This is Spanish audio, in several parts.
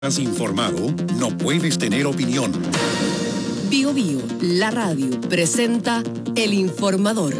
¿Estás informado? No puedes tener opinión. Bio Bio, la radio, presenta El Informador.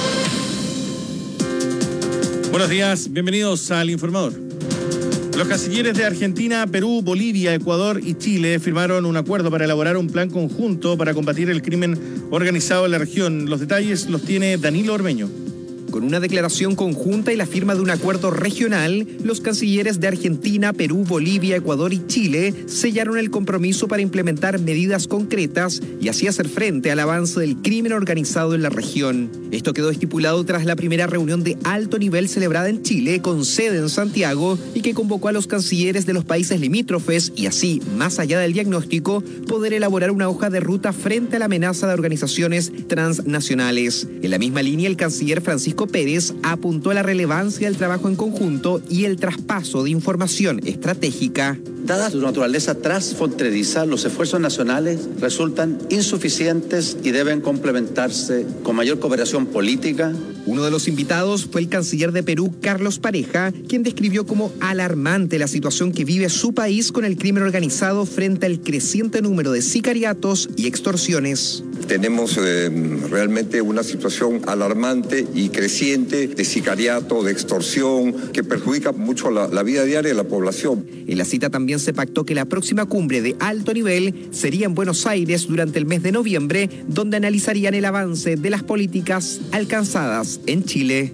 Buenos días, bienvenidos al Informador. Los cancilleres de Argentina, Perú, Bolivia, Ecuador y Chile firmaron un acuerdo para elaborar un plan conjunto para combatir el crimen organizado en la región. Los detalles los tiene Danilo Ormeño. Con una declaración conjunta y la firma de un acuerdo regional, los cancilleres de Argentina, Perú, Bolivia, Ecuador y Chile sellaron el compromiso para implementar medidas concretas y así hacer frente al avance del crimen organizado en la región. Esto quedó estipulado tras la primera reunión de alto nivel celebrada en Chile, con sede en Santiago, y que convocó a los cancilleres de los países limítrofes y así, más allá del diagnóstico, poder elaborar una hoja de ruta frente a la amenaza de organizaciones transnacionales. En la misma línea, el canciller Francisco Pérez apuntó a la relevancia del trabajo en conjunto y el traspaso de información estratégica. Dada su naturaleza transfronteriza, los esfuerzos nacionales resultan insuficientes y deben complementarse con mayor cooperación política. Uno de los invitados fue el canciller de Perú, Carlos Pareja, quien describió como alarmante la situación que vive su país con el crimen organizado frente al creciente número de sicariatos y extorsiones. Tenemos realmente una situación alarmante y creciente de sicariato, de extorsión, que perjudica mucho la vida diaria de la población. En la cita también se pactó que la próxima cumbre de alto nivel sería en Buenos Aires durante el mes de noviembre, donde analizarían el avance de las políticas alcanzadas en Chile.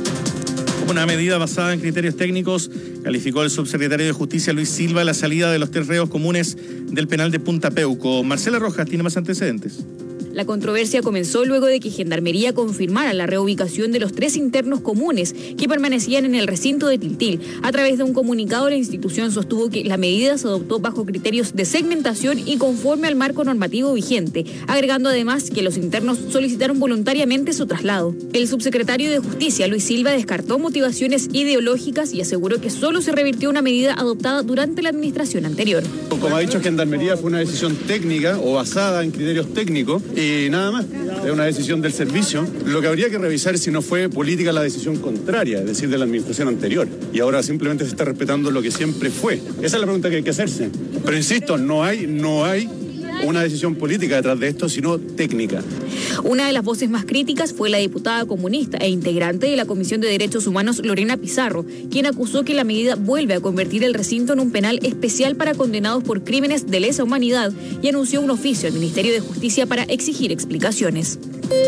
Una medida basada en criterios técnicos, calificó el subsecretario de Justicia Luis Silva la salida de los 3 reos comunes del penal de Punta Peuco. Marcela Rojas tiene más antecedentes. La controversia comenzó luego de que Gendarmería confirmara la reubicación de los 3 internos comunes que permanecían en el recinto de Tiltil. A través de un comunicado, la institución sostuvo que la medida se adoptó bajo criterios de segmentación y conforme al marco normativo vigente, agregando además que los internos solicitaron voluntariamente su traslado. El subsecretario de Justicia, Luis Silva, descartó motivaciones ideológicas y aseguró que solo se revirtió una medida adoptada durante la administración anterior. Como ha dicho Gendarmería, fue una decisión técnica o basada en criterios técnicos y nada más, es una decisión del servicio. Lo que habría que revisar es si no fue política la decisión contraria, es decir, de la administración anterior, y ahora simplemente se está respetando lo que siempre fue. Esa es la pregunta que hay que hacerse. Pero insisto, no hay una decisión política detrás de esto, sino técnica. Una de las voces más críticas fue la diputada comunista e integrante de la Comisión de Derechos Humanos, Lorena Pizarro, quien acusó que la medida vuelve a convertir el recinto en un penal especial para condenados por crímenes de lesa humanidad y anunció un oficio al Ministerio de Justicia para exigir explicaciones.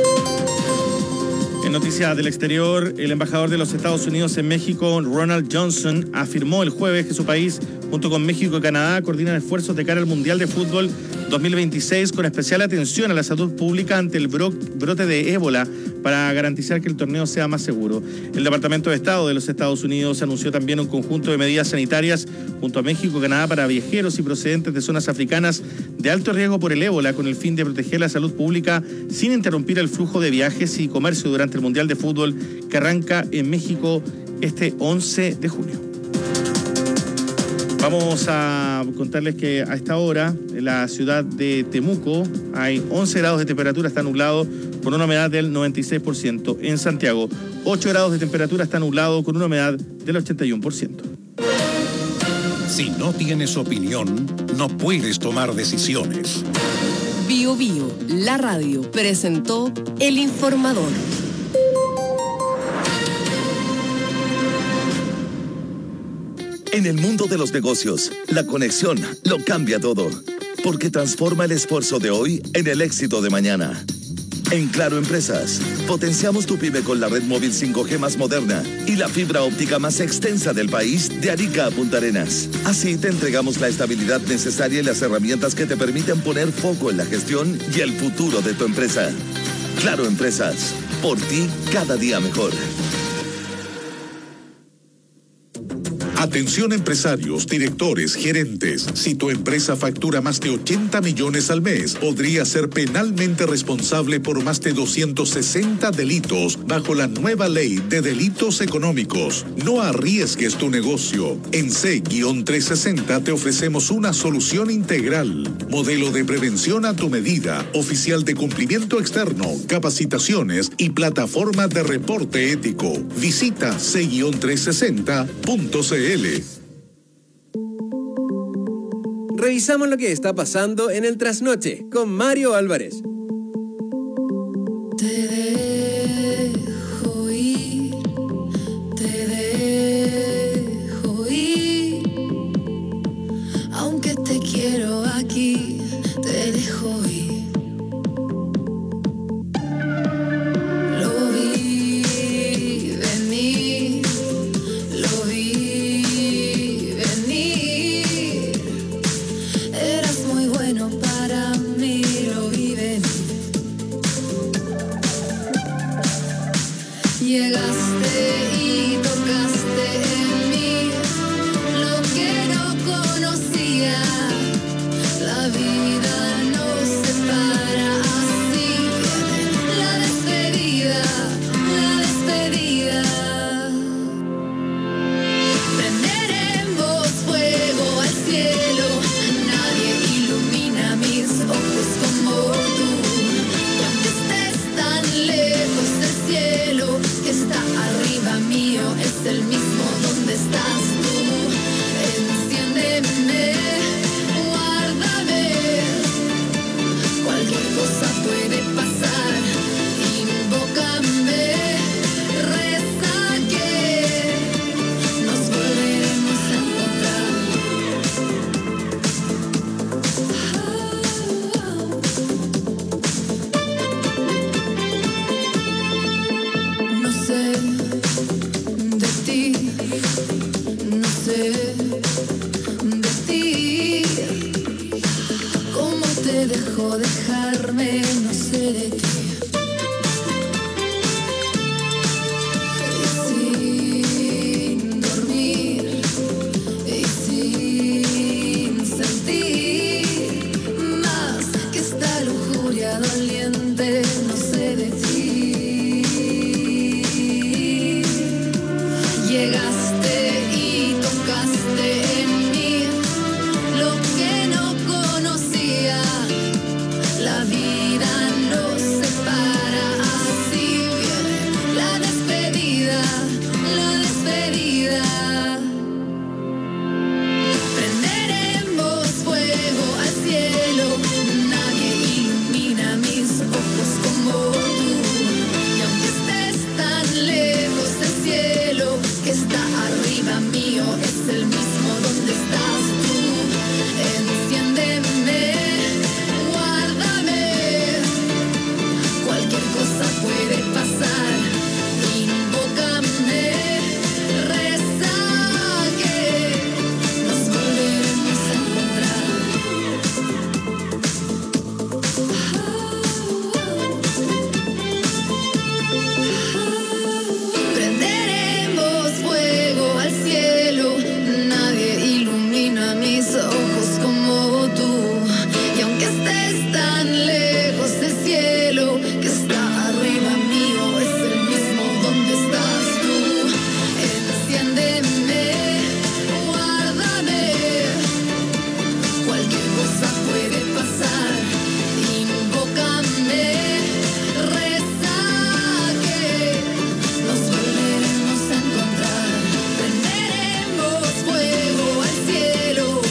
En noticias del exterior, el embajador de los Estados Unidos en México, Ronald Johnson, afirmó el jueves que su país, junto con México y Canadá, coordinan esfuerzos de cara al Mundial de Fútbol 2026 con especial atención a la salud pública ante el brote de ébola para garantizar que el torneo sea más seguro. El Departamento de Estado de los Estados Unidos anunció también un conjunto de medidas sanitarias junto a México y Canadá para viajeros y procedentes de zonas africanas de alto riesgo por el ébola, con el fin de proteger la salud pública sin interrumpir el flujo de viajes y comercio durante el Mundial de Fútbol que arranca en México este 11 de junio. Vamos a contarles que a esta hora en la ciudad de Temuco hay 11 grados de temperatura, está nublado con una humedad del 96%. En Santiago, 8 grados de temperatura, está nublado con una humedad del 81%. Si no tienes opinión, no puedes tomar decisiones. Bio Bio, la radio, presentó El Informador. En el mundo de los negocios, la conexión lo cambia todo, porque transforma el esfuerzo de hoy en el éxito de mañana. En Claro Empresas, potenciamos tu pyme con la red móvil 5G más moderna y la fibra óptica más extensa del país, de Arica a Punta Arenas. Así te entregamos la estabilidad necesaria y las herramientas que te permiten poner foco en la gestión y el futuro de tu empresa. Claro Empresas, por ti cada día mejor. Atención empresarios, directores, gerentes. Si tu empresa factura más de 80 millones al mes, podría ser penalmente responsable por más de 260 delitos bajo la nueva ley de delitos económicos. No arriesgues tu negocio. En C-360 te ofrecemos una solución integral. Modelo de prevención a tu medida, oficial de cumplimiento externo, capacitaciones y plataforma de reporte ético. Visita C-360.cl. revisamos lo que está pasando en el Trasnoche con Mario Álvarez. Te dejo ir, aunque te quiero aquí, te dejo ir. Lo vi venir, eras muy bueno para mí, lo vi venir. Llegaste y tocaste en mí lo que no conocía. La vida nos separa, así viene la despedida, la despedida. Prenderemos fuego al cielo, nadie ilumina mis ojos como tú. Y aunque estés tan lejos del cielo, que está arriba mío, es el mismo donde estás tú. Enciéndeme, guárdame, cualquier cosa puede pasar. Invócame, reza que nos volveremos a encontrar. No sé de ti, no sé de ti. ¿Cómo te dejó dejarme? No sé de ti. Y sin dormir, y sin sentir más que esta lujuria doliente, no sé de ti. Llegaste y tocaste en mí lo que no conocía. La vida nos separa, así viene la despedida, la despedida. Prenderemos fuego al cielo, nadie ilumina mis ojos como tú. Y aunque estés tan lejos del cielo, que está arriba mío, es el mismo donde estás tú. Enciéndeme, guárdame, cualquier cosa puede pasar. Invócame, reza que nos volveremos a encontrar. Prenderemos fuego al cielo, nadie ilumina mis ojos como tú. Y aunque estés tan lejos del cielo, que está arriba mío, es el mismo donde estás tú. Enciéndeme, guárdame, cualquier cosa puede pasar. Invócame, reza que nos volveremos a encontrar. Prenderemos fuego al cielo.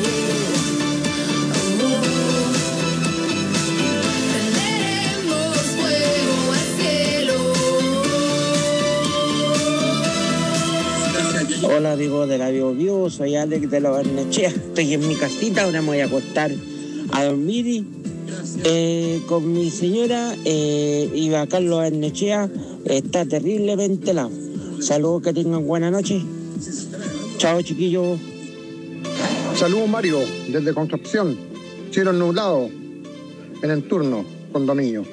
Prenderemos fuego al cielo. Hola amigos de la Bio, soy Alex de la Barnechea. Estoy en mi casita, ahora me voy a acostar a dormir con mi señora y a Carlos Barnechea. Está terriblemente helado. Saludos, que tengan buena noche. Chao chiquillos. Saludos Mario, desde Concepción. Cielo nublado en el turno, condominio.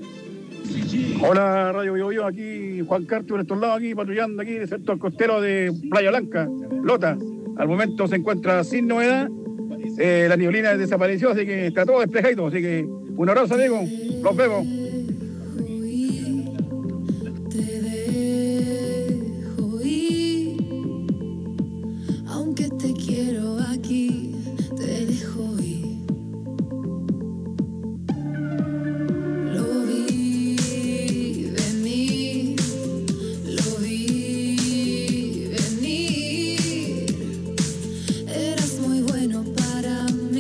Hola Radio Bio Bio, aquí Juan Carlos por estos lados, aquí patrullando aquí en el sector costero de Playa Blanca, Lota. Al momento se encuentra sin novedad, la neblina desapareció, así que está todo despejado, así que un abrazo amigo, los vemos. Aunque te quiero aquí, te dejo ir. Lo vi venir, lo vi venir. Eras muy bueno para mí.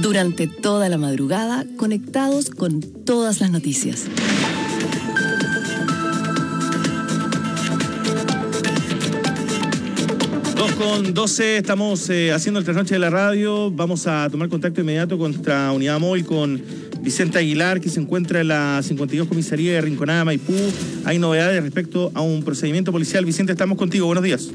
Durante toda la madrugada, conectados con todas las noticias. Con 12 estamos haciendo el trasnoche de la radio. Vamos a tomar contacto inmediato con nuestra unidad móvil con Vicente Aguilar, que se encuentra en la 52 Comisaría de Rinconada, Maipú. Hay novedades respecto a un procedimiento policial. Vicente, estamos contigo. Buenos días.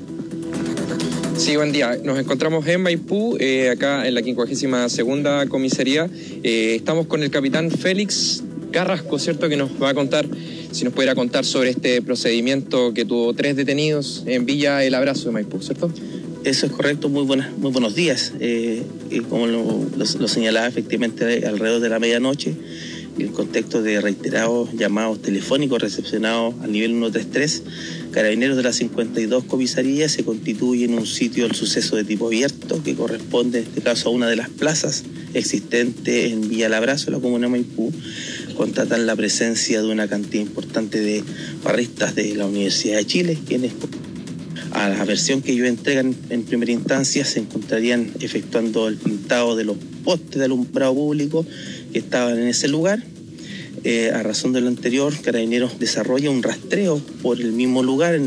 Sí, buen día. Nos encontramos en Maipú, acá en la 52ª Comisaría. Estamos con el capitán Félix Carrasco, ¿cierto?, que nos va a contar, si nos pudiera contar sobre este procedimiento que tuvo 3 detenidos en Villa El Abrazo de Maipú, ¿cierto? Eso es correcto, muy buenos días. Como lo señalaba, efectivamente, alrededor de la medianoche, en contexto de reiterados llamados telefónicos recepcionados al nivel 133, Carabineros de las 52 comisarías se constituye en un sitio del suceso de tipo abierto que corresponde en este caso a una de las plazas existentes en Villa El Abrazo, la comuna de Maipú. Constatan la presencia de una cantidad importante de barristas de la Universidad de Chile, quienes, a la versión que ellos entregan en primera instancia, se encontrarían efectuando el pintado de los postes de alumbrado público que estaban en ese lugar. A razón de lo anterior, Carabineros desarrolla un rastreo por el mismo lugar,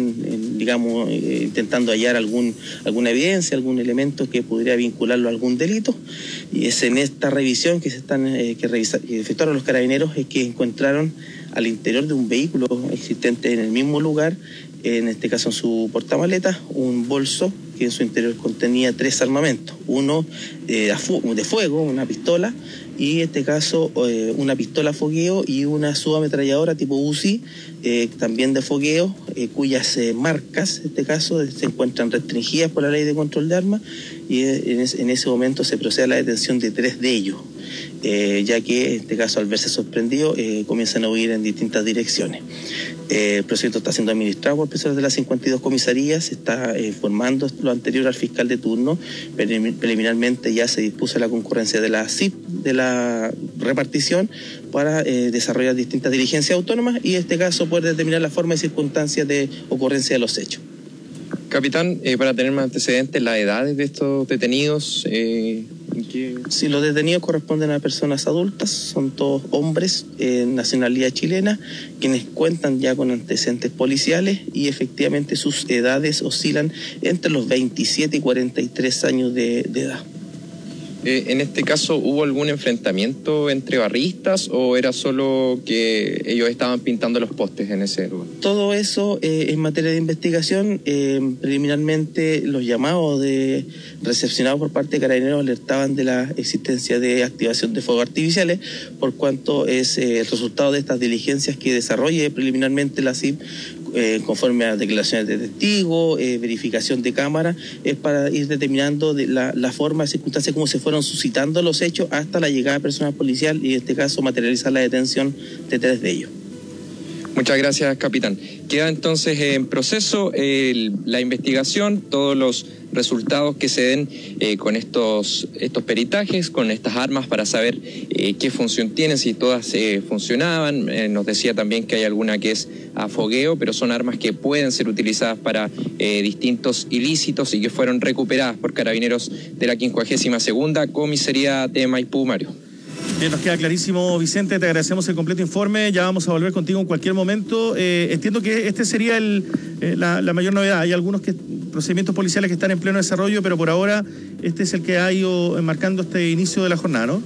intentando hallar alguna evidencia, algún elemento que pudiera vincularlo a algún delito. Y es en esta revisión que efectuaron los Carabineros es que encontraron al interior de un vehículo existente en el mismo lugar, en este caso en su portamaleta, un bolso que en su interior contenía 3 armamentos, uno de fuego, una pistola, y en este caso una pistola fogueo y una subametralladora tipo UCI, también de fogueo, cuyas marcas, en este caso, se encuentran restringidas por la ley de control de armas, y en ese momento se procede a la detención de 3 de ellos, ya que en este caso, al verse sorprendido, comienzan a huir en distintas direcciones. El procedimiento está siendo administrado por personas de las 52 comisarías, se está informando lo anterior al fiscal de turno. Preliminarmente ya se dispuso la concurrencia de la CIP, de la repartición, para desarrollar distintas diligencias autónomas y en este caso poder determinar la forma y circunstancias de ocurrencia de los hechos. Capitán, para tener más antecedentes, las edades de estos detenidos. Sí, los detenidos corresponden a personas adultas, son todos hombres, nacionalidad chilena, quienes cuentan ya con antecedentes policiales y efectivamente sus edades oscilan entre los 27 y 43 años de edad. En este caso, ¿hubo algún enfrentamiento entre barristas o era solo que ellos estaban pintando los postes en ese lugar? Todo eso en materia de investigación. Preliminarmente los llamados recepcionados por parte de Carabineros alertaban de la existencia de activación de fuegos artificiales, por cuanto es el resultado de estas diligencias que desarrolle preliminarmente la CIP, conforme a declaraciones de testigos, verificación de cámara, es para ir determinando la forma, circunstancias, cómo se fueron suscitando los hechos hasta la llegada de personal policial y en este caso materializar la detención de 3 de ellos. Muchas gracias, capitán. Queda entonces en proceso la investigación, todos los resultados que se den con estos peritajes, con estas armas, para saber qué función tienen, si todas funcionaban. Nos decía también que hay alguna que es a fogueo, pero son armas que pueden ser utilizadas para distintos ilícitos y que fueron recuperadas por Carabineros de la 52ª Comisaría de Maipú, Mario. Bien, nos queda clarísimo, Vicente, te agradecemos el completo informe, ya vamos a volver contigo en cualquier momento. Entiendo que este sería la mayor novedad. Hay algunos procedimientos policiales que están en pleno desarrollo, pero por ahora este es el que ha ido enmarcando este inicio de la jornada, ¿no?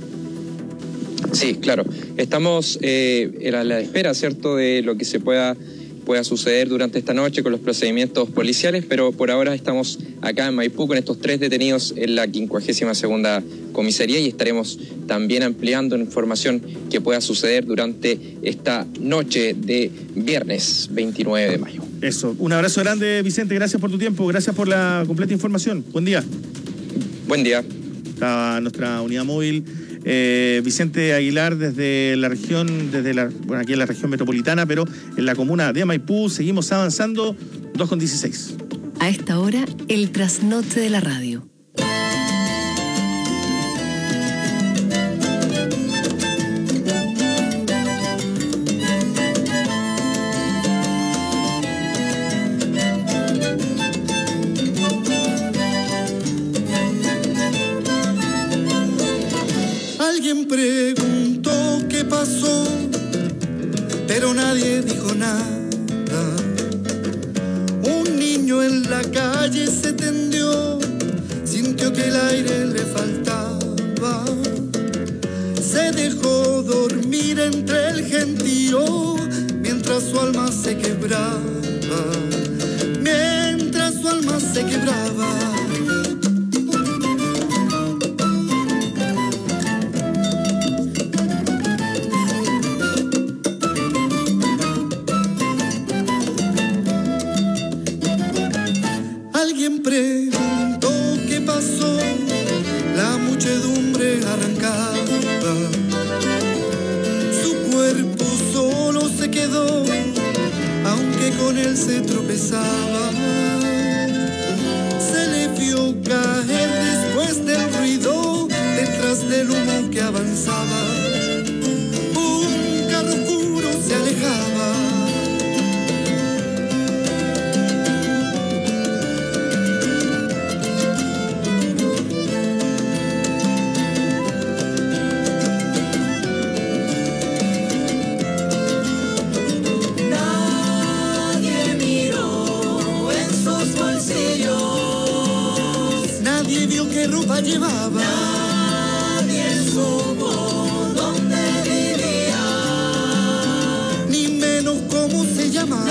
Sí, claro. Estamos a la espera, ¿cierto?, de lo que se pueda suceder durante esta noche con los procedimientos policiales, pero por ahora estamos acá en Maipú con estos 3 detenidos en la 52ª Comisaría y estaremos también ampliando información que pueda suceder durante esta noche de viernes 29 de mayo. Eso, un abrazo grande, Vicente, gracias por tu tiempo, gracias por la completa información. Buen día. Buen día. Está nuestra unidad móvil, Vicente Aguilar, desde la región, aquí en la región metropolitana, pero en la comuna de Maipú. Seguimos avanzando, 2:16. A esta hora, el trasnoche de la radio. preguntó qué pasó, pero nadie dijo nada. Un niño en la calle se tendió, sintió que el aire le faltaba. Se dejó dormir entre el gentío mientras su alma se quebraba. Mientras su alma se quebraba. Alguien preguntó qué pasó, la muchedumbre arrancaba. Su cuerpo solo se quedó, aunque con él se tropezaba. Se le vio caer después del ruido, detrás del humo que avanzaba. Un carro oscuro se alejaba. Nadie vio qué ropa llevaba. Nadie supo dónde vivía, ni menos cómo se llamaba.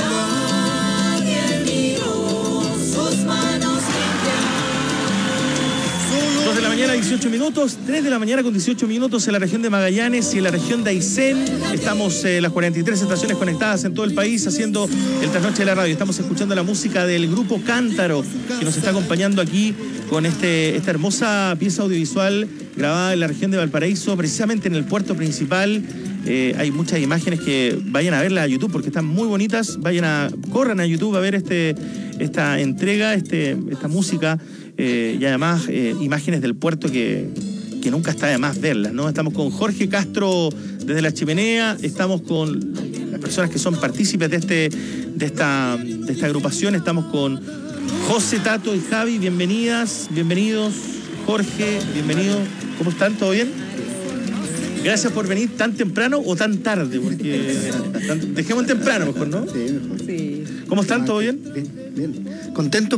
Nadie miró sus manos limpias. 2 de la mañana, 18 minutos. 3 de la mañana con 18 minutos en la región de Magallanes y en la región de Aysén. Estamos las 43 estaciones conectadas en todo el país haciendo el trasnoche de la radio. Estamos escuchando la música del grupo Cántaro, que nos está acompañando aquí con esta hermosa pieza audiovisual grabada en la región de Valparaíso, precisamente en el puerto principal. Hay muchas imágenes que vayan a verlas a YouTube porque están muy bonitas. Corran a YouTube a ver esta entrega, esta música y además imágenes del puerto que nunca está de más verlas, ¿no? Estamos con Jorge Castro desde La Chimenea, estamos con las personas que son partícipes de esta agrupación, estamos con José, Tato y Javi, bienvenidos. Jorge, bienvenido. ¿Cómo están? ¿Todo bien? Gracias por venir tan temprano o tan tarde, porque dejemos temprano mejor, ¿no? Sí, mejor. Sí. ¿Cómo están? ¿Todo bien? Bien. Contentos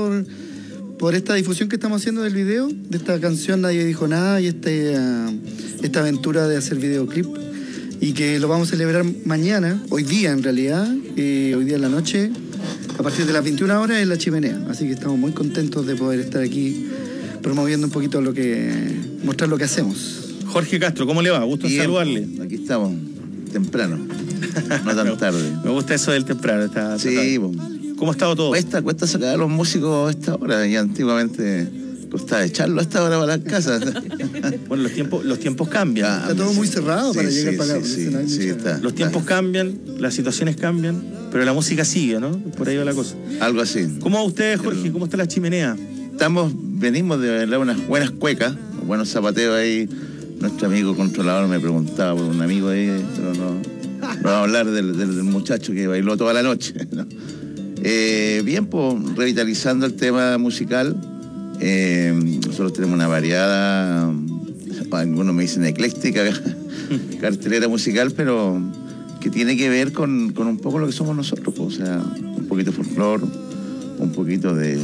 por esta difusión que estamos haciendo del video, de esta canción Nadie Dijo Nada y esta aventura de hacer videoclip, y que lo vamos a celebrar mañana, hoy día en realidad, hoy día en la noche, a partir de las 21 horas en La Chimenea. Así que estamos muy contentos de poder estar aquí promoviendo un poquito mostrar lo que hacemos. Jorge Castro, ¿cómo le va? Gusto en saludarle. Aquí estamos, temprano, no tan tarde. Me gusta eso del temprano. Sí, ¿cómo ha estado todo? Cuesta sacar a los músicos a esta hora, y antiguamente costaba echarlo a esta hora para las casas. Bueno, los tiempos cambian. Está todo muy cerrado para llegar para acá. Los tiempos cambian, las situaciones cambian, pero la música sigue, ¿no? Por ahí va la cosa. Algo así. ¿Cómo va usted, Jorge? ¿Cómo está La Chimenea? Venimos de bailar unas buenas cuecas, buenos zapateos ahí. Nuestro amigo controlador me preguntaba por un amigo ahí, pero no vamos a hablar del muchacho que bailó toda la noche, ¿no? Bien, pues revitalizando el tema musical. Nosotros tenemos una variada, algunos me dicen ecléctica, cartelera musical, pero que tiene que ver con un poco lo que somos nosotros, pues, o sea, un poquito de folclore, un poquito de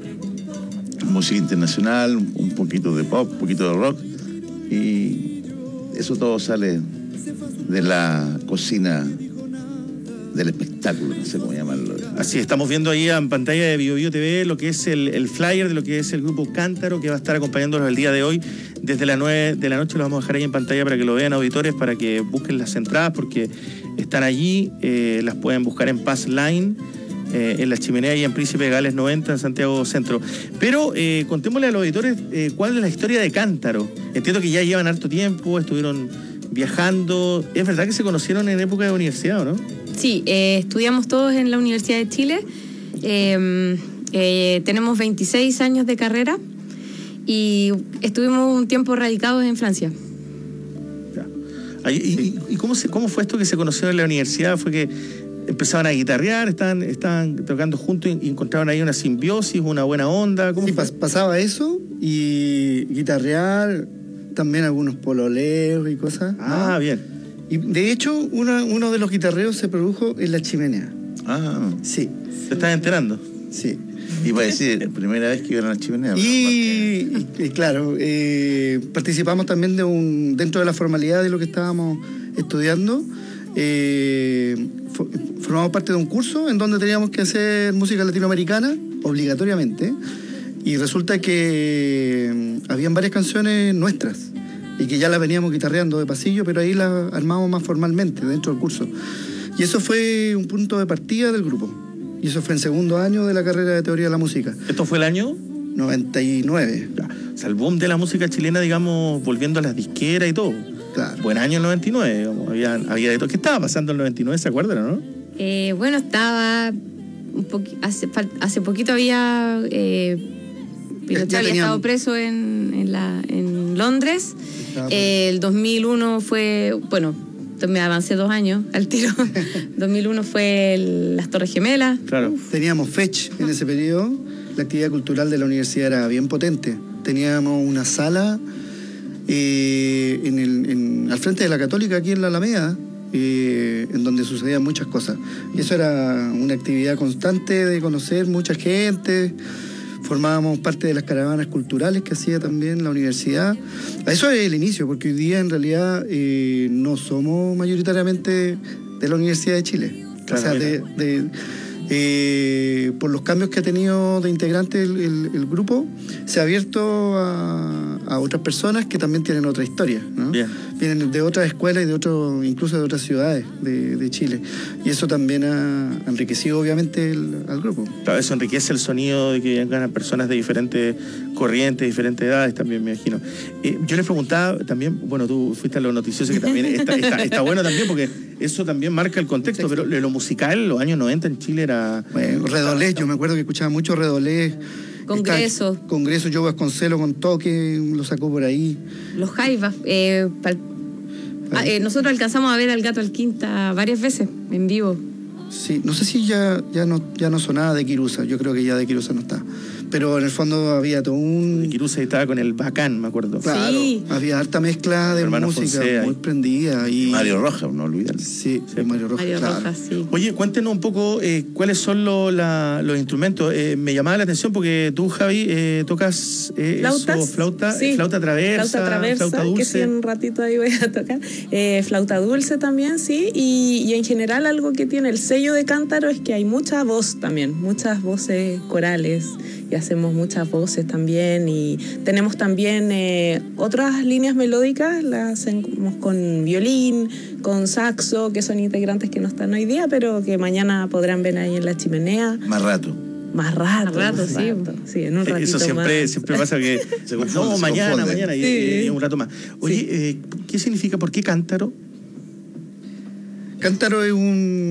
música internacional, un poquito de pop, un poquito de rock, y eso todo sale de la cocina del espectáculo, no sé cómo llamarlo. Así, estamos viendo ahí en pantalla de BioBio TV lo que es el flyer de lo que es el grupo Cántaro, que va a estar acompañándonos el día de hoy. Desde las 9 de la noche lo vamos a dejar ahí en pantalla para que lo vean, auditores, para que busquen las entradas, porque están allí, las pueden buscar en Pass Line, en La Chimenea y en Príncipe de Gales 90, en Santiago Centro. Pero contémosle a los auditores cuál es la historia de Cántaro. Entiendo que ya llevan harto tiempo, estuvieron viajando. ¿Es verdad que se conocieron en época de universidad o no? Sí, estudiamos todos en la Universidad de Chile. Tenemos 26 años de carrera y estuvimos un tiempo radicados en Francia. ¿Y cómo fue esto que se conocieron en la universidad? ¿Fue que empezaban a guitarrear, estaban tocando juntos y encontraron ahí una simbiosis, una buena onda? Sí, pasaba eso, y guitarrear, también algunos pololeos y cosas. Ah, ¿no? bien. Y de hecho, uno de los guitarreos se produjo en la chimenea. Ah. Sí. ¿Te estás enterando? Sí. Y para decir, primera vez que iban a la chimenea. Y claro, participamos también dentro de la formalidad de lo que estábamos estudiando. Formamos parte de un curso en donde teníamos que hacer música latinoamericana, obligatoriamente. Y resulta que habían varias canciones nuestras y que ya las veníamos guitarreando de pasillo, pero ahí las armamos más formalmente dentro del curso. Y eso fue un punto de partida del grupo. Y eso fue en segundo año de la carrera de Teoría de la Música. ¿Esto fue el año? 99. O sea, el boom de la música chilena, digamos, volviendo a las disqueras y todo. Claro. Buen año el 99, digamos, había de todo. ¿Qué estaba pasando en el 99? ¿Se acuerdan o no? Bueno, estaba hace poquito había Pinochet había estado preso en Londres. El 2001 fue, bueno, me avancé 2 años al tiro. 2001 fue las Torres Gemelas. Claro. Teníamos FECH en ese periodo. La actividad cultural de la universidad era bien potente. Teníamos una sala al frente de la Católica, aquí en la Alameda, en donde sucedían muchas cosas. Y eso era una actividad constante de conocer mucha gente. Formábamos parte de las caravanas culturales que hacía también la universidad. Eso es el inicio, porque hoy día en realidad no somos mayoritariamente de la Universidad de Chile. Claro, o sea, por los cambios que ha tenido de integrantes el grupo, se ha abierto a otras personas que también tienen otra historia, ¿no? Vienen de otras escuelas y incluso de otras ciudades de Chile. Y eso también ha enriquecido obviamente al grupo. Claro, eso enriquece el sonido de que vengan personas de diferentes corrientes, diferentes edades también, me imagino. Yo les preguntaba también, bueno, tú fuiste a lo noticioso, que también está bueno también, porque eso también marca el contexto, pero lo musical, los añños 90 en Chile era... Bueno, Redolés, yo me acuerdo que escuchaba mucho Redolés. Congreso, Joe Vasconcelos con Toque, lo sacó por ahí. Los Jaivas. Nosotros alcanzamos a ver al Gato Alquinta varias veces en vivo. Sí, no sé si ya no sonaba de Quirusa, yo creo que ya de Quirusa no está. Pero en el fondo había todo un... Quirusa estaba con el Bacán, me acuerdo. Claro, sí. Había harta mezcla de música Fonsea, muy prendida. Y... Mario Rojas, no olvidar. Sí, Mario Rojas. Rojas, sí. Oye, cuéntenos un poco cuáles son los instrumentos. Me llamaba la atención porque tú, Javi, tocas flauta, sí. Flauta traversa, flauta dulce. Que sí, en un ratito ahí voy a tocar. Flauta dulce también, sí. Y en general algo que tiene el sello de Cántaro es que hay mucha voz también, muchas voces corales. Y hacemos muchas voces también, y tenemos también otras líneas melódicas, las hacemos con violín, con saxo, que son integrantes que no están hoy día, pero que mañana podrán ver ahí en la chimenea. Más rato, sí. Sí, en un ratito eso siempre pasa que mañana, sí. y un rato más. Oye, ¿qué significa, por qué Cántaro? Cántaro es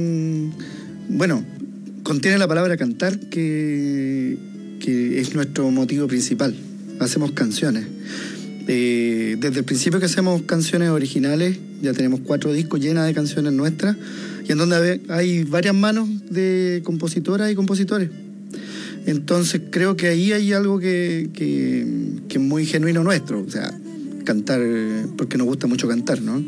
contiene la palabra cantar, que es nuestro motivo principal. Hacemos canciones. Desde el principio que hacemos canciones originales, ya tenemos 4 discos llenos de canciones nuestras, y en donde hay varias manos de compositoras y compositores. Entonces creo que ahí hay algo que es muy genuino nuestro, o sea, cantar, porque nos gusta mucho cantar, ¿no?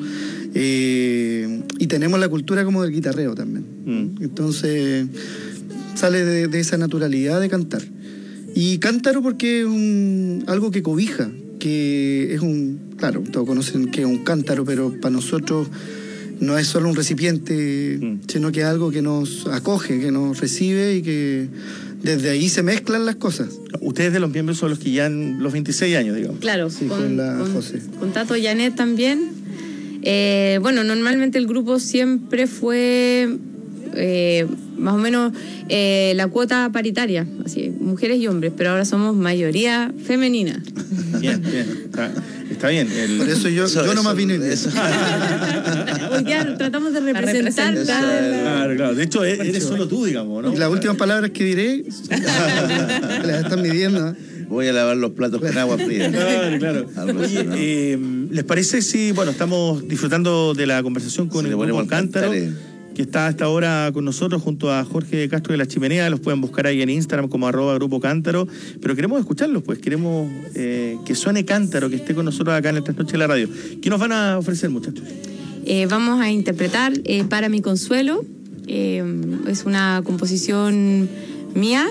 Y tenemos la cultura como del guitarreo también. Entonces sale de esa naturalidad de cantar. Y Cántaro porque es algo que cobija, que es claro, todos conocen que es un cántaro, pero para nosotros no es solo un recipiente, sino que es algo que nos acoge, que nos recibe, y que desde ahí se mezclan las cosas. Ustedes de los miembros son los que ya han los 26 años, digamos. Claro, sí, José. Con Tato Janet también. Normalmente el grupo siempre fue... más o menos la cuota paritaria, así, mujeres y hombres, pero ahora somos mayoría femenina. Bien, está bien. Por eso yo nomás vine. Hoy día tratamos de representar. Claro. De hecho, eres solo tú, digamos, ¿no? Las últimas palabras que diré las están midiendo. Voy a lavar los platos con agua fría. Claro. Oye, ¿les parece si, estamos disfrutando de la conversación con el grupo Cántaro? que está a esta hora con nosotros junto a Jorge Castro de La Chimenea. Los pueden buscar ahí en Instagram como @Grupo Cántaro. Pero queremos escucharlos, pues queremos que suene Cántaro, que esté con nosotros acá en el Trasnoche de la Radio. ¿Qué nos van a ofrecer, muchachos? Vamos a interpretar Para mi consuelo. Es una composición mía.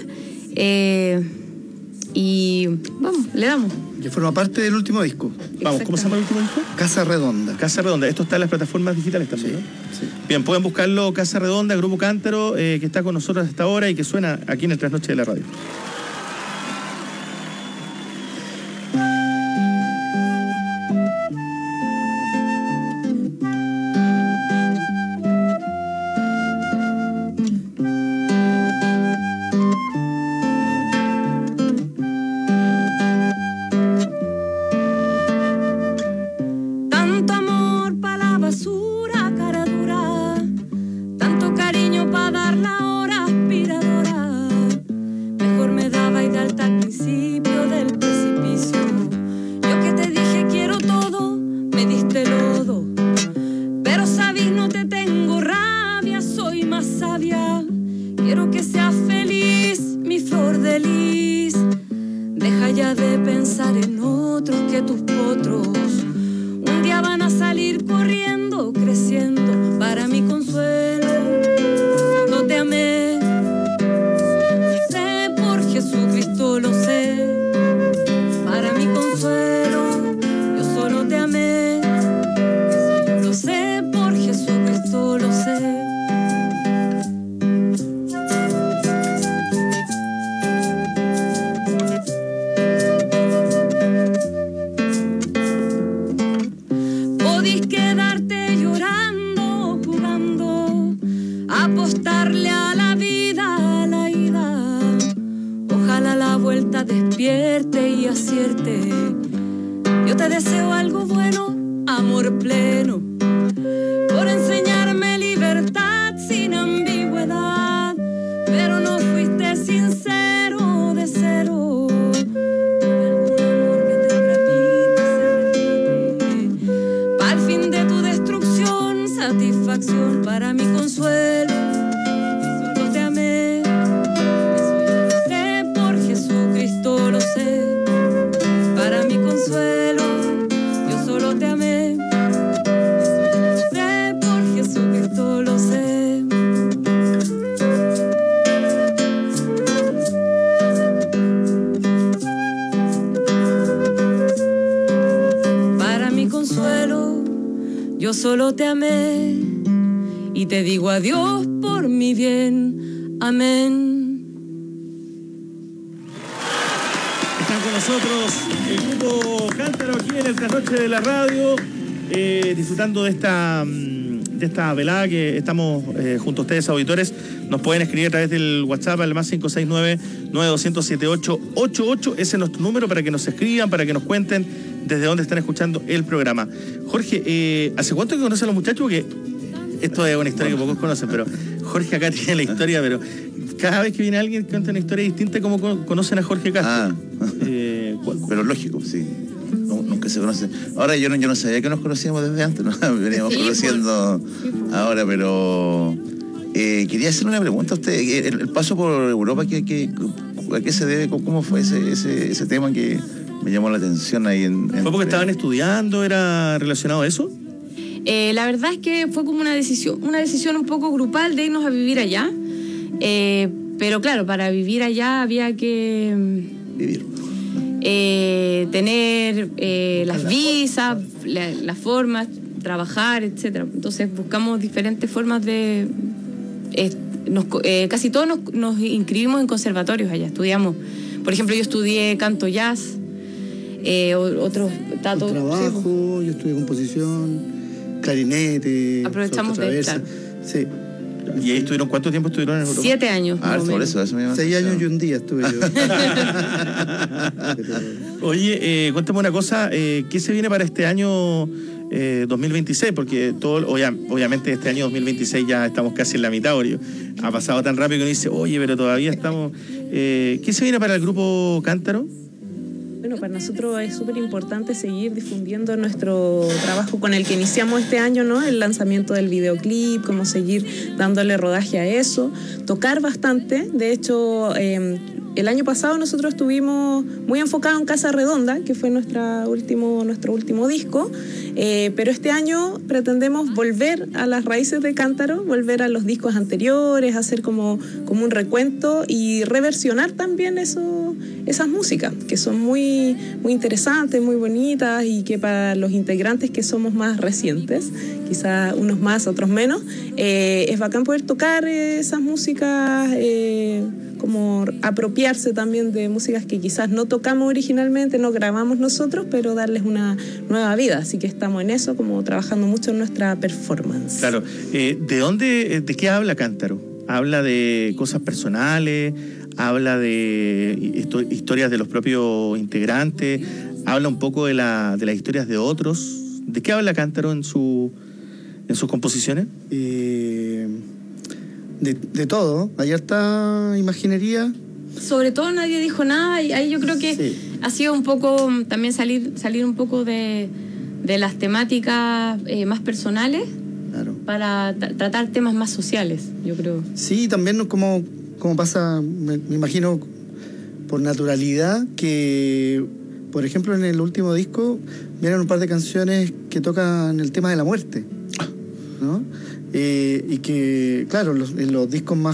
Y vamos, le damos. Que forma parte del último disco. Vamos, ¿cómo se llama el último disco? Casa Redonda. Casa Redonda. Esto está en las plataformas digitales también, ¿no? Sí. Bien, pueden buscarlo, Casa Redonda, Grupo Cántaro, que está con nosotros hasta ahora y que suena aquí en el Trasnoche de la Radio. Yo solo te amé y te digo adiós por mi bien. Amén. Están con nosotros el grupo Cántaro aquí en el Trasnoche de la Radio, disfrutando de esta velada que estamos junto a ustedes, auditores. Nos pueden escribir a través del WhatsApp al más 569-9200-7888. Ese es nuestro número para que nos escriban, para que nos cuenten desde dónde están escuchando el programa. Jorge, ¿hace cuánto que conocen a los muchachos? Porque esto es una historia que pocos conocen, pero Jorge acá tiene la historia, pero cada vez que viene alguien que cuenta una historia distinta, ¿cómo conocen a Jorge Castro? Pero lógico, sí. Nunca se conocen. Ahora yo no sabía que nos conocíamos desde antes, ¿no? Veníamos conociendo ahora, pero quería hacer una pregunta a usted. El paso por Europa, ¿a qué se debe? ¿Cómo fue ese tema que me llamó la atención ahí ¿Fue porque estaban estudiando? ¿Era relacionado a eso? La verdad es que fue como una decisión un poco grupal de irnos a vivir allá. Pero claro, para vivir allá había que tener las visas, las formas, trabajar, etcétera. Entonces buscamos diferentes formas de... casi todos nos inscribimos en conservatorios allá, estudiamos. Por ejemplo, yo estudié canto jazz, otros datos... Trabajo, yo estudié composición, clarinete... Aprovechamos de estar. Sí. ¿Y ahí estuvieron cuánto tiempo estuvieron en Europa? 7 años. Por eso me llama 6 años y un día estuve yo. Oye, cuéntame una cosa, ¿qué se viene para este año 2026? Porque obviamente este año 2026 ya estamos casi en la mitad, ha pasado tan rápido que uno dice, oye, pero todavía estamos... ¿Qué se viene para el grupo Cántaro? Bueno, para nosotros es súper importante seguir difundiendo nuestro trabajo con el que iniciamos este año, ¿no? El lanzamiento del videoclip, cómo seguir dándole rodaje a eso, tocar bastante. De hecho, el año pasado nosotros estuvimos muy enfocados en Casa Redonda, que fue nuestro último disco, pero este año pretendemos volver a las raíces de Cántaro, volver a los discos anteriores, hacer como un recuento y reversionar también esas músicas, que son muy, muy interesantes, muy bonitas, y que para los integrantes que somos más recientes, quizás unos más, otros menos, es bacán poder tocar esas músicas, como apropiarse también de músicas que quizás no tocamos originalmente, no grabamos nosotros, pero darles una nueva vida. Así que estamos en eso, como trabajando mucho en nuestra performance. Claro. ¿De qué habla Cántaro? ¿Habla de cosas personales? ¿Habla de historias de los propios integrantes? ¿Habla un poco de las historias de otros? ¿De qué habla Cántaro en sus composiciones? De todo. Allá está imaginería. Sobre todo Nadie dijo nada, y ahí yo creo que ha sido un poco también salir un poco de las temáticas más personales, claro, para tratar temas más sociales, yo creo. Sí, también como pasa, me imagino, por naturalidad, que por ejemplo en el último disco vienen un par de canciones que tocan el tema de la muerte, ¿no? Y que, claro, en los discos más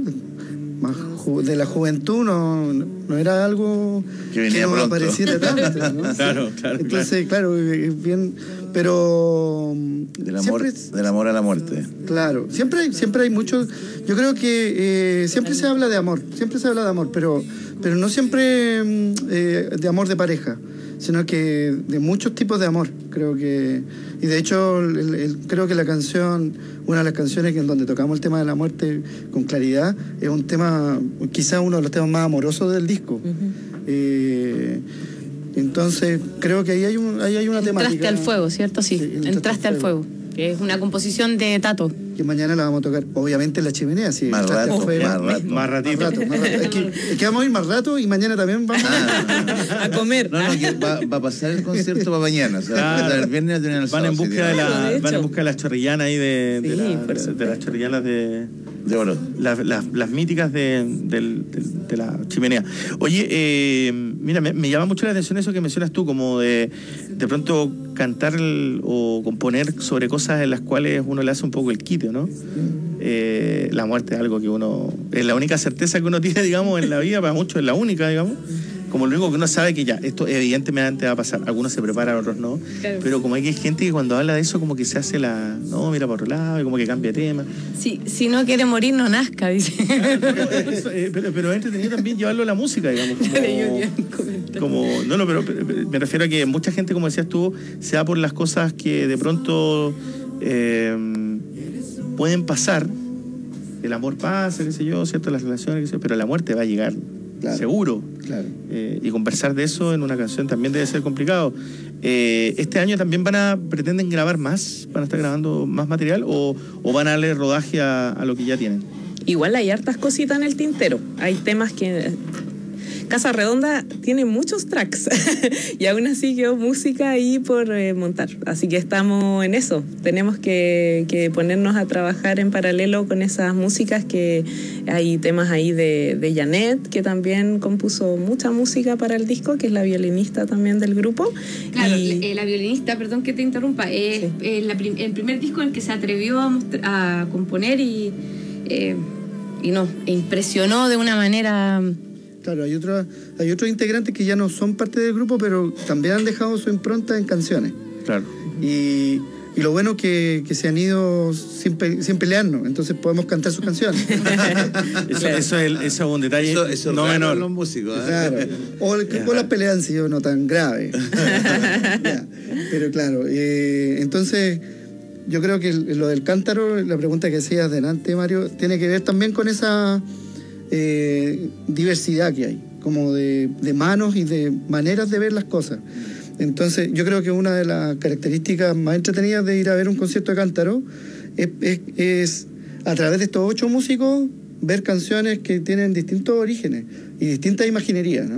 de la juventud no era algo que no apareciera tanto, ¿no? Claro. Entonces, claro, bien, pero del amor a la muerte. Claro, siempre hay mucho. Yo creo que siempre se habla de amor, pero no siempre de amor de pareja, sino que de muchos tipos de amor, creo que. Y de hecho, creo que una de las canciones en donde tocamos el tema de la muerte con claridad, es un tema, quizás uno de los temas más amorosos del disco. Entonces, creo que ahí hay una temática. Entraste al fuego, ¿cierto? Sí, entraste al fuego, que es una composición de Tato. Que mañana la vamos a tocar, obviamente, en la chimenea. Sí, más ratito. Más ratito. Es que vamos a ir más rato y mañana también vamos a comer. No, que va a pasar el concierto para mañana. O sea, claro. El viernes el van en busca de las chorrillanas ahí de las chorrillanas de oro. Las míticas de la chimenea. Oye, mira, me llama mucho la atención eso que mencionas tú, como de pronto cantar o componer sobre cosas en las cuales uno le hace un poco el quite, ¿no? La muerte es algo que es la única certeza que uno tiene, digamos, en la vida, para muchos es la única, digamos. Como lo único que uno sabe que ya, esto evidentemente va a pasar. Algunos se preparan, otros no. Claro. Pero como hay gente que cuando habla de eso, como que se hace mira para otro lado, y como que cambia de tema. Sí, si no quiere morir, no nazca, dice. Pero es entretenido también llevarlo a la música, digamos. Pero me refiero a que mucha gente, como decías tú, se da por las cosas que de pronto pueden pasar. El amor pasa, qué sé yo, ¿cierto? Las relaciones, qué sé yo, pero la muerte va a llegar. Claro, seguro. Claro. Y conversar de eso en una canción también debe ser complicado. ¿Este año también pretenden grabar más? ¿Van a estar grabando más material? ¿O van a darle rodaje a lo que ya tienen? Igual hay hartas cositas en el tintero. Hay temas que... Casa Redonda tiene muchos tracks y aún así quedó música ahí por montar. Así que estamos en eso. Tenemos que ponernos a trabajar en paralelo con esas músicas, que hay temas ahí de Janet, que también compuso mucha música para el disco, que es la violinista también del grupo. Claro, la violinista, perdón que te interrumpa, es el primer disco en el que se atrevió a componer y impresionó de una manera... Claro, hay otros integrantes que ya no son parte del grupo, pero también han dejado su impronta en canciones. Claro. Y lo bueno que se han ido sin pelearnos, entonces podemos cantar sus canciones. Eso es un detalle eso no menor. Los músicos, ¿eh? Claro. O las peleas han sido no tan graves. Pero claro, entonces yo creo que lo del cántaro, la pregunta que hacías delante, Mario, tiene que ver también con esa... diversidad que hay, como de manos y de maneras de ver las cosas. Entonces yo creo que una de las características más entretenidas de ir a ver un concierto de cántaro es a través de estos 8 músicos ver canciones que tienen distintos orígenes y distintas imaginerías, ¿no?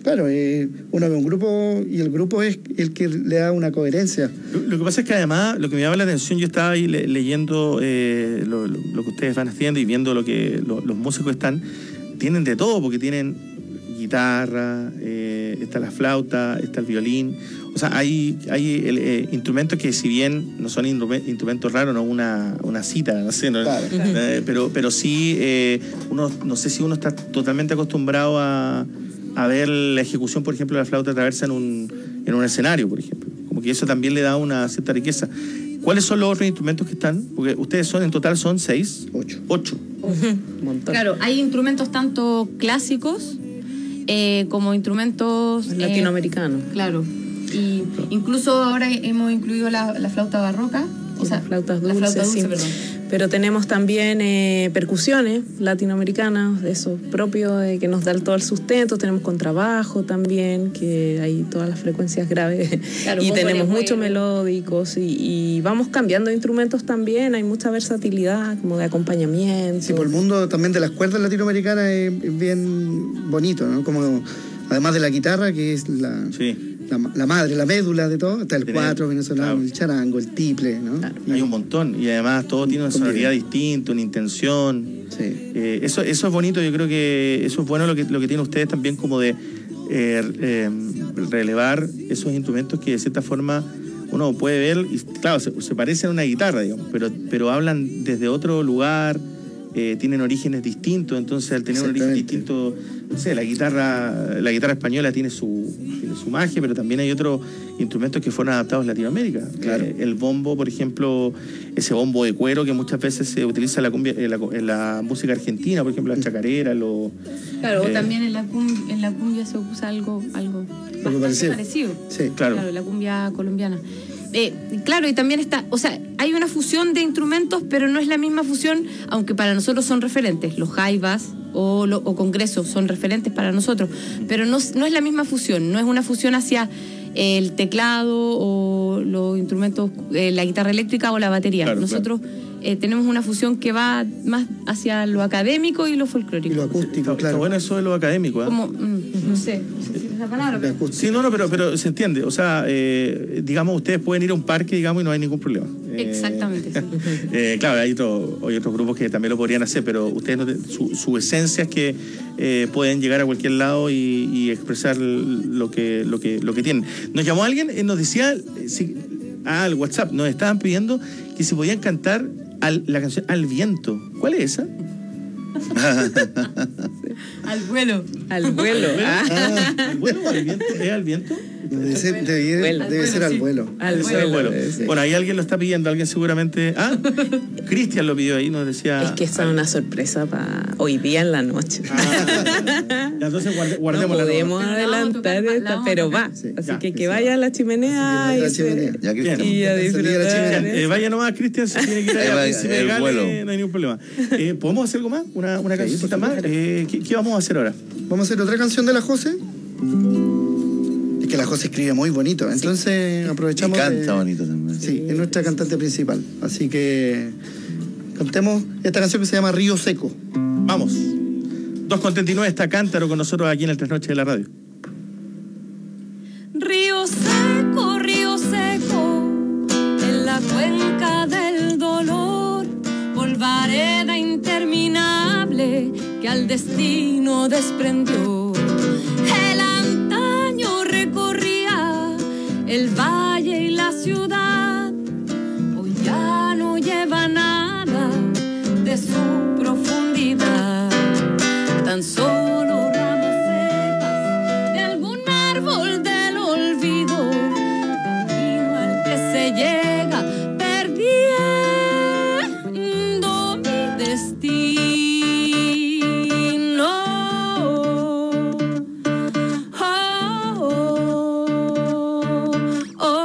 Claro, uno ve un grupo y el grupo es el que le da una coherencia. Lo que pasa es que además, lo que me llama la atención, yo estaba ahí leyendo lo que ustedes van haciendo y viendo lo que los músicos tienen de todo, porque tienen guitarra, está la flauta, está el violín. O sea, hay instrumentos que, si bien no son instrumentos raros, no una cita, no sé, no, claro. Pero sí, no sé si uno está totalmente acostumbrado a ver la ejecución, por ejemplo, de la flauta traversa en un escenario, por ejemplo. Como que eso también le da una cierta riqueza. ¿Cuáles son los otros instrumentos que están? Porque ustedes en total son 6. 8. Claro, hay instrumentos tanto clásicos como instrumentos latinoamericanos. Claro. Y incluso ahora hemos incluido la flauta barroca. O sea, flautas dulces, sí. Perdón. Pero tenemos también percusiones latinoamericanas, eso propio, que nos da todo el sustento. Tenemos contrabajo también, que hay todas las frecuencias graves. Claro, y tenemos muchos melódicos y vamos cambiando de instrumentos también. Hay mucha versatilidad, como de acompañamiento. Sí, por el mundo también de las cuerdas latinoamericanas es bien bonito, ¿no? Como además de la guitarra, que es la madre, la médula de todo, está el cuatro venezolano, claro, el charango, el tiple, ¿no? Claro. Hay un montón, y además todo tiene una sonoridad distinta, una intención. Sí. Eso es bonito, yo creo que eso es bueno lo que tienen ustedes también, como de relevar esos instrumentos que de cierta forma uno puede ver, y claro, se parecen a una guitarra, digamos, pero hablan desde otro lugar, tienen orígenes distintos, entonces al tener un origen distinto, no sé, la guitarra española tiene su magia, pero también hay otros instrumentos que fueron adaptados a Latinoamérica. Claro. El bombo, por ejemplo, ese bombo de cuero que muchas veces se utiliza en la música argentina, por ejemplo, la chacarera, Claro, o también en la cumbia se usa algo parecido. Sí, claro, la cumbia colombiana. Claro, y también está, o sea, hay una fusión de instrumentos, pero no es la misma fusión, aunque para nosotros son referentes. Los jaivas o congresos son referentes para nosotros, pero no es la misma fusión, no es una fusión hacia el teclado o los instrumentos, la guitarra eléctrica o la batería. Claro, nosotros tenemos una fusión que va más hacia lo académico y lo folclórico. Y lo acústico, claro. Está bueno eso de lo académico, ¿eh? Como, no sé si es la palabra. Pero... Sí, pero se entiende. O sea, digamos, ustedes pueden ir a un parque, digamos, y no hay ningún problema. Exactamente. Claro, hay otros grupos que también lo podrían hacer, pero ustedes su esencia es que pueden llegar a cualquier lado y expresar lo que tienen. Nos llamó alguien, nos decía, al WhatsApp, nos estaban pidiendo que se podían cantar la canción Al Viento. ¿Cuál es esa? Al vuelo. Al vuelo. ¿Al vuelo o al viento? ¿Es al viento? Debe ser al vuelo. Al vuelo. Bueno, ahí alguien lo está pidiendo, alguien seguramente. Cristian lo pidió ahí, nos decía. Es que es una sorpresa para hoy día en la noche. Entonces guardemos la. No podemos adelantar esta, pero va. Sí, así que vaya a la chimenea y a disfrutar. Vaya nomás, Cristian, si tiene que ir allá. Si me gane, no hay ningún problema. ¿Podemos hacer algo más? ¿Una cancioncita más? ¿Qué vamos a hacer ahora? Vamos a hacer otra canción de la José. Es que la José escribe muy bonito, entonces aprovechamos. Y canta bonito también. Sí, es nuestra cantante principal. Así que cantemos esta canción que se llama Río Seco. Vamos. 2:39 está Cántaro con nosotros aquí en el Trasnoche de la Radio. Río seco, en la cuenca del dolor, polvareda interminable que al destino desprendió. El antaño recorría el valle y la ciudad, hoy ya no lleva nada de su profundidad, tan solo ramas secas de algún árbol del olvido, camino al que se llega perdiendo mi destino. Oh, oh, oh, oh.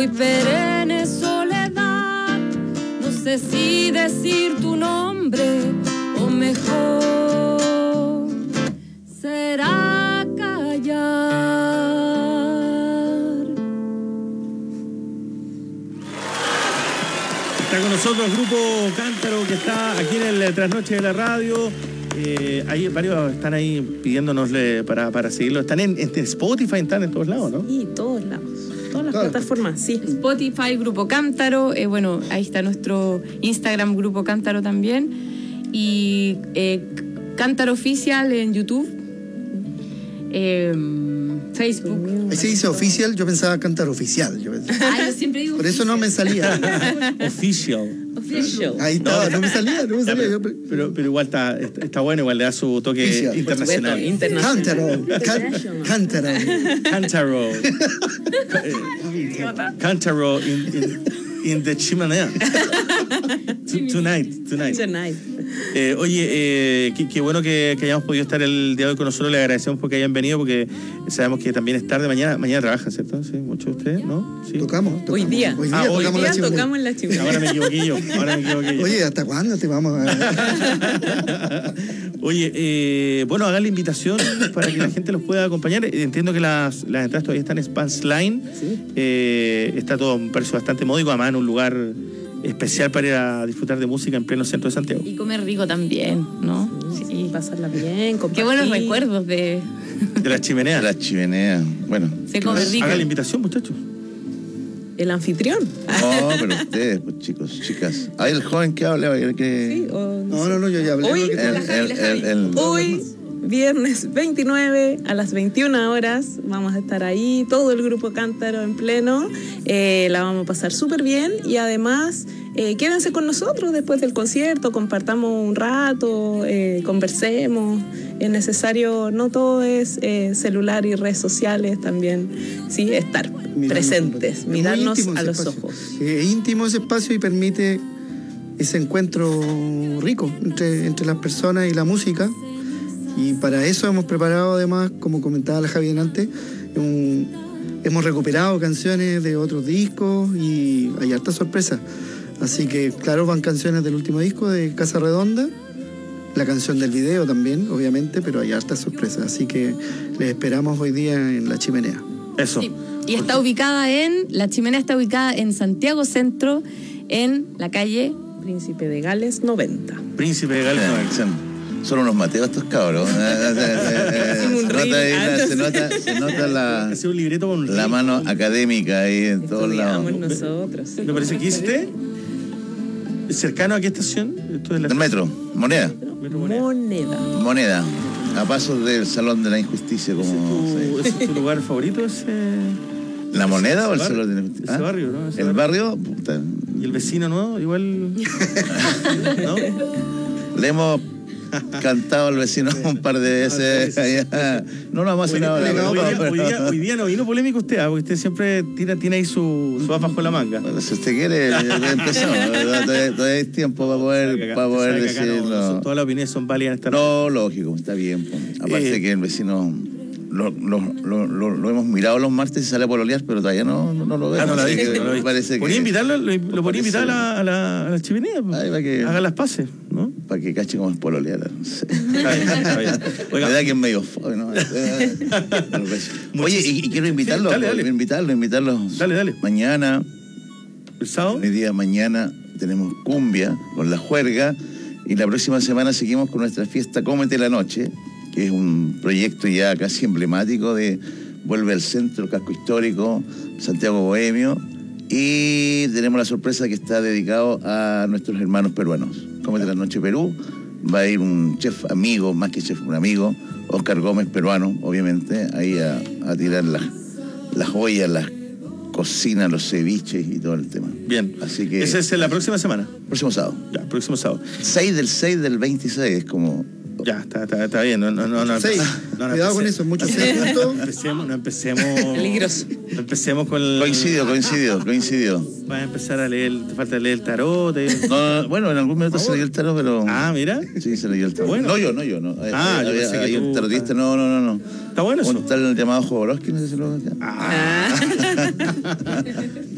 Hoy perenne soledad, no sé si decir tu nombre o mejor será callar. Está con nosotros el grupo Cántaro, que está aquí en el Trasnoche de la Radio. Hay varios están ahí pidiéndonosle para seguirlo. Están en Spotify, están en todos lados, ¿no? Sí, todos lados. Todas las plataformas, sí. Spotify, Grupo Cántaro. Bueno, ahí está nuestro Instagram, Grupo Cántaro también. Y Cántaro Oficial en YouTube. Facebook. Ahí se dice oficial, yo pensaba Cántaro Oficial. Yo siempre digo por eso no me salía. Official. Ahí estaba, no me salía. Pero igual está bueno, igual le da su toque Oficial, internacional. Cántaro in the chimenea. Tonight. Oye, qué bueno que hayamos podido estar el día de hoy con nosotros. Le agradecemos porque hayan venido, porque sabemos que también es tarde. Mañana trabajan, ¿cierto? Sí, muchos de ustedes, ¿no? Sí. Tocamos. Hoy día tocamos en la chimenea. Ahora me equivoqué yo. Oye, ¿hasta cuándo te vamos a...? Oye, bueno, hagan la invitación para que la gente los pueda acompañar. Entiendo que las entradas todavía están en Spans Line. ¿Sí? Está todo a un precio bastante módico, además en un lugar especial para ir a disfrutar de música en pleno centro de Santiago. Y comer rico también, ¿no? Sí, pasarla bien, compartir. Qué buenos recuerdos de la chimenea. La chimenea, bueno. Se come rico. Hagan la invitación, muchachos. El anfitrión. No, pero ustedes, pues, chicos, chicas. Hay el joven que habla. Sí, no, yo ya hablé. Hoy, viernes 29 a las 21 horas, vamos a estar ahí, todo el grupo Cántaro en pleno. La vamos a pasar súper bien y además quédense con nosotros después del concierto, compartamos un rato, conversemos. Es necesario, no todo es celular y redes sociales, también sí estar presentes, mirarnos a los ojos. Es íntimo ese espacio y permite ese encuentro rico entre las personas y la música. Y para eso hemos preparado, además, como comentaba la Javi antes, hemos recuperado canciones de otros discos y hay hartas sorpresas. Así que, claro, van canciones del último disco de Casa Redonda, la canción del video también, obviamente, pero hay hartas sorpresas. Así que les esperamos hoy día en La Chimenea. Eso. Sí. Y La Chimenea está ubicada en Santiago Centro, en la calle Príncipe de Gales 90. Príncipe de Gales 90. Son unos mateos estos cabros. Se nota la mano académica ahí en todos lados. Nosotros. Me parece que hiciste cercano a qué estación. Esto es el metro, Moneda. A pasos del Salón de la Injusticia. ¿Ese es tu lugar favorito? ¿La Moneda o el Salón de la Injusticia? Ese barrio, ¿no? ¿El barrio? Puta. ¿Y el vecino no? Igual. ¿No? Le hemos cantado al vecino un par de veces. No lo vamos a hacer ahora. Hoy día no vino polémico usted, porque usted siempre tiene ahí su as bajo la manga. Bueno, si usted quiere, empezamos. Todavía hay tiempo para poder decirlo. Todas las opiniones son válidas en esta No, lógico, está bien. Aparte que el vecino lo hemos mirado los martes y sale a pololear, pero todavía no lo vemos. No lo vi. Podría invitarlo, lo podría invitar a la chimenea, haga las paces, ¿no? Para que cache cómo es pololear. No sé. Está bien. Oiga, me da que es medio fome, ¿no? Oye, y quiero invitarlo. Sí, dale. Invitarlo. Dale. Mañana. ¿El sábado? Hoy día, mañana, tenemos cumbia con la juerga. Y la próxima semana seguimos con nuestra fiesta Cómete la Noche, que es un proyecto ya casi emblemático de Vuelve al Centro, Casco Histórico, Santiago Bohemio. Y tenemos la sorpresa que está dedicado a nuestros hermanos peruanos. Cómete la Noche Perú. Va a ir un chef amigo, más que chef, un amigo, Oscar Gómez, peruano, obviamente, ahí a tirar las joyas, las cocinas, los ceviches y todo el tema. Bien. Así que... ¿Esa es la próxima semana? Próximo sábado. Ya, próximo sábado. 6 del 26, es como... Ya, está bien. No, cuidado con eso, muchos segundos. No empecemos. Peligroso. No empecemos con el... Coincidió. Vas a empezar a leer, te falta leer el tarot. No, bueno, en algún momento se leyó el tarot, pero... Ah, mira. Sí, se leyó el tarot. Bueno. No yo. Yo pensé que el tarotista, no. Está bueno eso. Un tal llamado Jodorowsky, no sé si lo...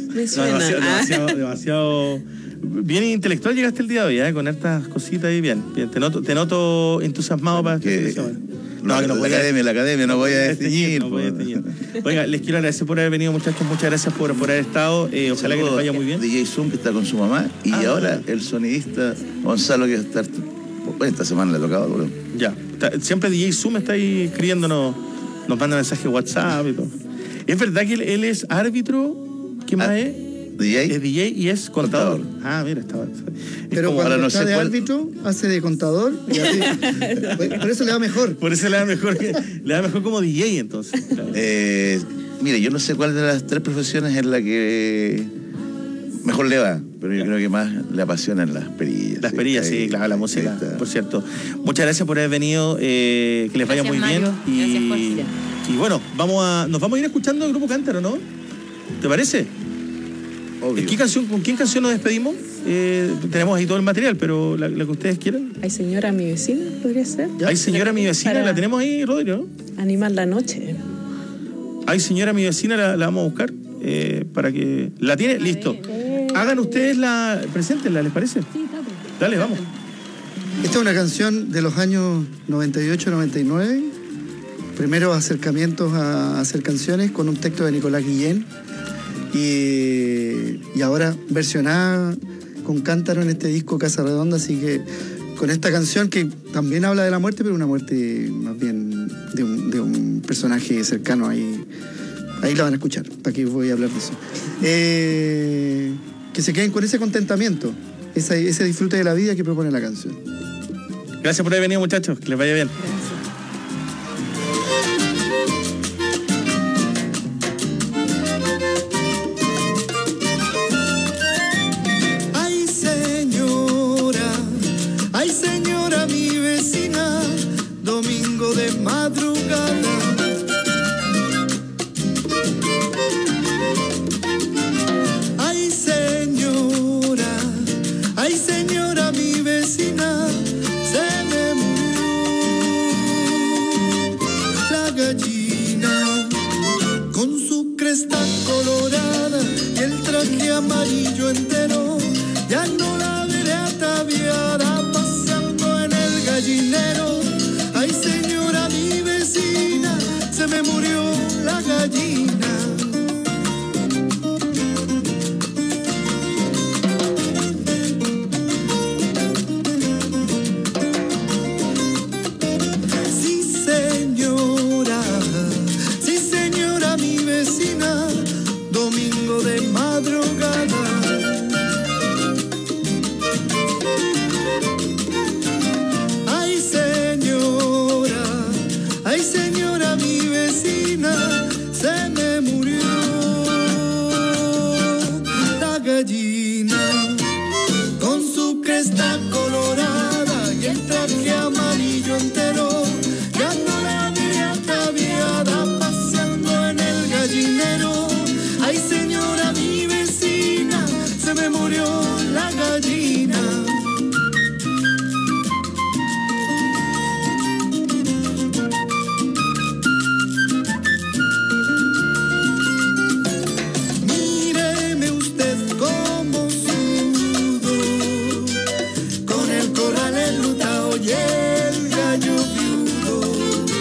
Me suena. Demasiado bien intelectual llegaste el día de hoy, con estas cositas ahí, bien. Te noto entusiasmado para que la academia no voy a desteñir. Oiga, les quiero agradecer por haber venido, muchachos. Muchas gracias por haber estado. Ojalá que les vaya muy bien. DJ Zoom, que está con su mamá, y ahora el sonidista Gonzalo, que va a estar... Esta semana le ha tocado, bro. Ya. Siempre DJ Zoom está ahí escribiéndonos, nos manda mensajes WhatsApp y todo. ¿Es verdad que él es árbitro? ¿Qué más es? DJ. Es DJ y es contador. Mira, estaba. Pero cuando está de árbitro, hace de contador. Y así, por eso le da mejor. Por eso le da mejor como DJ, entonces. Claro. Mire, yo no sé cuál de las tres profesiones es la que mejor le va, pero yo creo que más le apasionan las perillas. Las perillas, sí, claro, la música, por cierto. Muchas gracias por haber venido, que les vaya muy bien. Y bueno, nos vamos a ir escuchando el grupo Cántaro, ¿no? ¿Te parece? Obvio. ¿Con qué canción nos despedimos? Tenemos ahí todo el material, pero la que ustedes quieran. Ay, señora, mi vecina, podría ser. Ay, señora, mi vecina, la tenemos ahí, Rodrigo. Animar la noche. Ay, señora, mi vecina, la vamos a buscar para que... ¿La tiene? Listo. Hagan ustedes preséntenla, ¿les parece? Sí, dale, vamos. Esta es una canción de los años 98-99. Primeros acercamientos a hacer canciones con un texto de Nicolás Guillén. Y ahora versionada con Cántaro en este disco Casa Redonda, así que con esta canción que también habla de la muerte, pero una muerte más bien de un personaje cercano ahí la van a escuchar, para que voy a hablar de eso. Que se queden con ese contentamiento, ese disfrute de la vida que propone la canción. Gracias por haber venido, muchachos, que les vaya bien. Amarillo entero, ya no la veré ataviada paseando en el gallinero. Ay, señora, mi vecina, se me murió la gallina. Sí, señora, mi vecina, domingo de madrugada. Ay, señora, mi vecina, se me murió la gallina. Con su cresta colorada y el traje amarillo entero, ya no la veré ataviada paseando en el gallinero. Ay, señora, mi vecina, se me murió la gallina. Míreme usted cómo sudo, con el corral enlutado y el gallo viudo.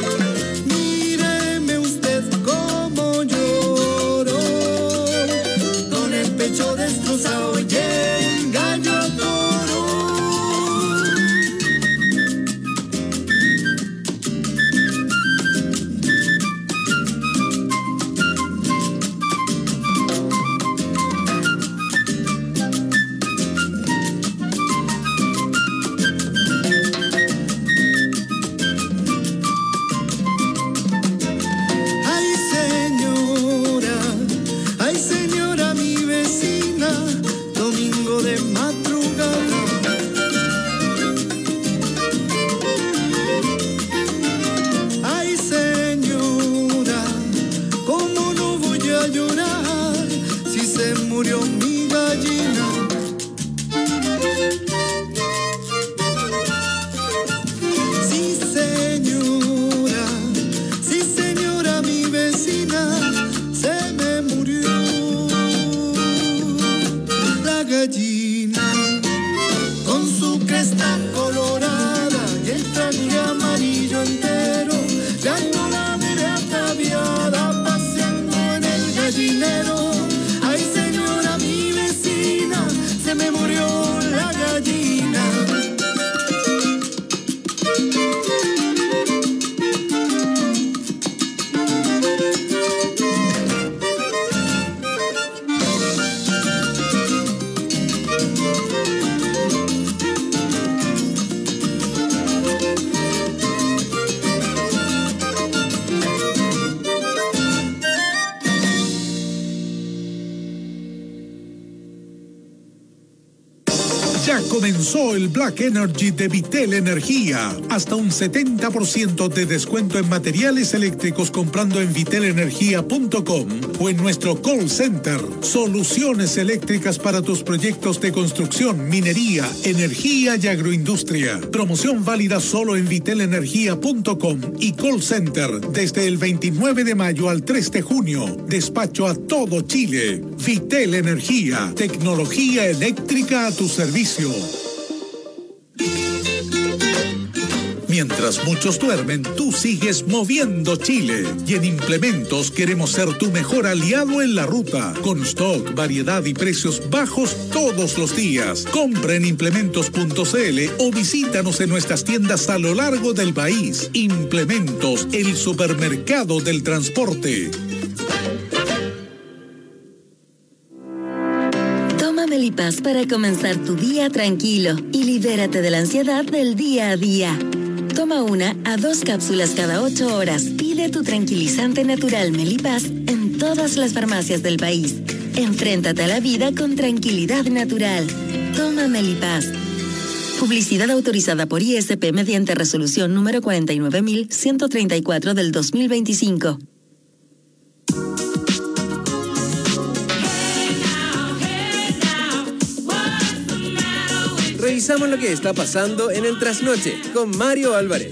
Míreme usted cómo lloro, con el pecho destrozado y el gallo toro. Ay, señora, mi vecina, domingo de madrugada. Ay, señora, ¿cómo no voy a llorar si se murió mi gallina? Sí, señora, mi vecina, se me murió Ya comenzó el Black Energy de Vitel Energía. Hasta un 70% de descuento en materiales eléctricos comprando en vitelenergia.com o en nuestro call center. Soluciones eléctricas para tus proyectos de construcción, minería, energía y agroindustria. Promoción válida solo en vitelenergia.com y call center desde el 29 de mayo al 3 de junio. Despacho a todo Chile. Vitel Energía. Tecnología eléctrica a tu servicio. Mientras muchos duermen, tú sigues moviendo Chile. Y en Implementos queremos ser tu mejor aliado en la ruta. Con stock, variedad y precios bajos todos los días. Compra en implementos.cl o visítanos en nuestras tiendas a lo largo del país. Implementos, el supermercado del transporte. Toma Melipaz para comenzar tu día tranquilo y libérate de la ansiedad del día a día. Toma 1 a 2 cápsulas cada 8 horas. Pide tu tranquilizante natural Melipaz en todas las farmacias del país. Enfréntate a la vida con tranquilidad natural. Toma Melipaz. Publicidad autorizada por ISP mediante resolución número 49.134 del 2025. Revisamos lo que está pasando en el Trasnoche con Mario Álvarez.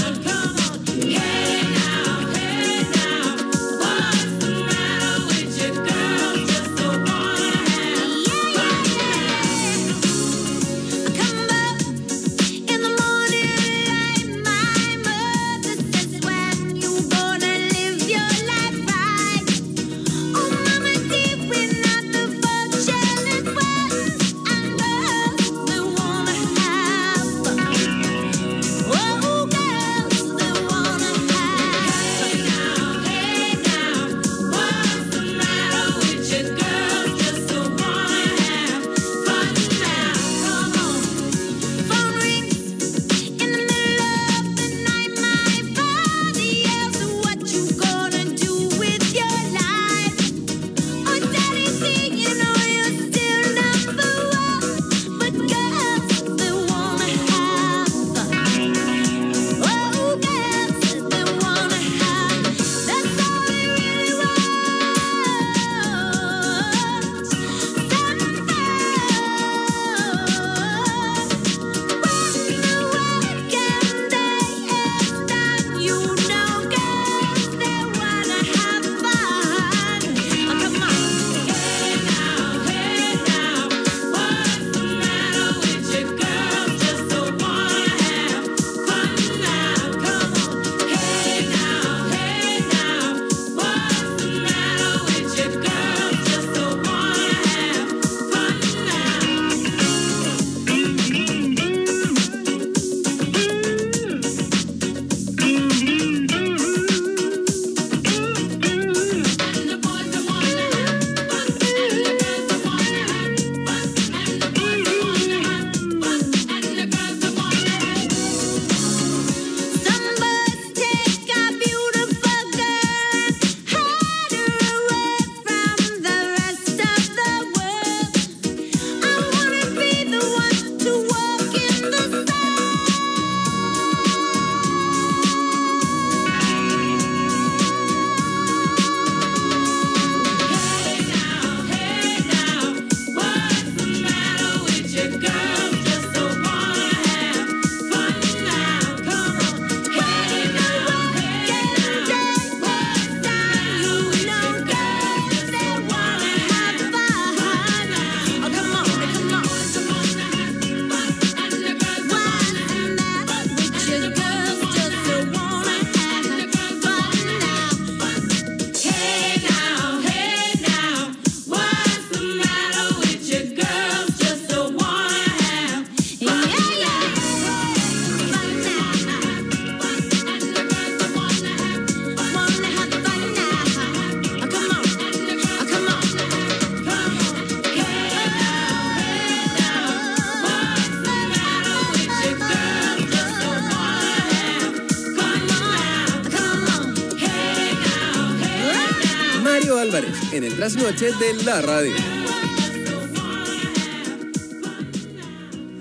En el Trasnoche de la Radio.